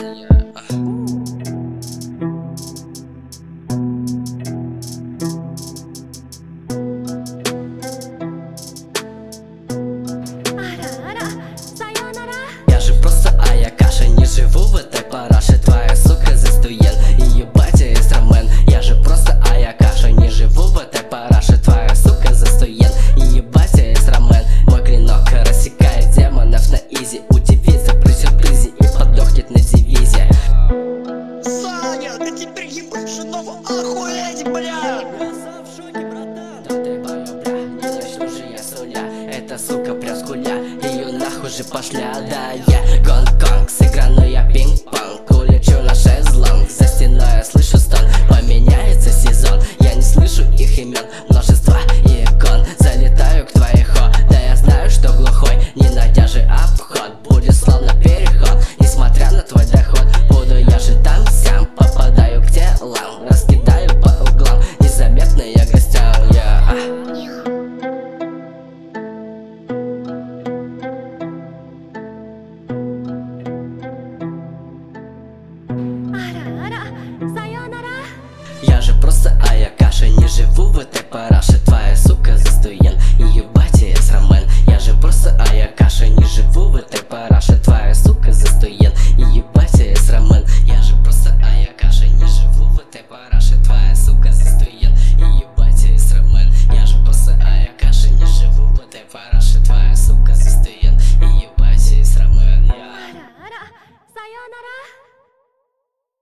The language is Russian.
Я же просто Аякаша, не живу в этой параше. Твоя сука застуен, ее батя есть рамен. Я же просто Аякаша, не живу в этой параше. Твоя сука застуен, ее батя есть рамен. Мой клинок рассекает демонов на изи. Удивится при сюрпризе и подохнет на дивизии. Саня, да теперь ебать женого, охуеть, бля! Я в шоке, братан. Да ты пою, бля, не начну же я с нуля. Эта сука прям скуля, ее нахуй же пошля. Да, я Гонконг, сыграну я пинг-понг. Улечу на шезлонг, за стеной я слышу стон. Поменяется сезон, я не слышу их имен. Множество икон, залетаю к твоей хо. Да я знаю, что глухой, не найдя же обход. Будет словно переход, несмотря на твой доход. Буду я же там-сям, попадаю к телам. Раскидаю по углам, незаметно я гостям. Я же просто Аякаша, не живу в этой параше. Твоя сука застуен, ее батя есть рамен. Я же просто Аякаша, не живу в этой параше. Твоя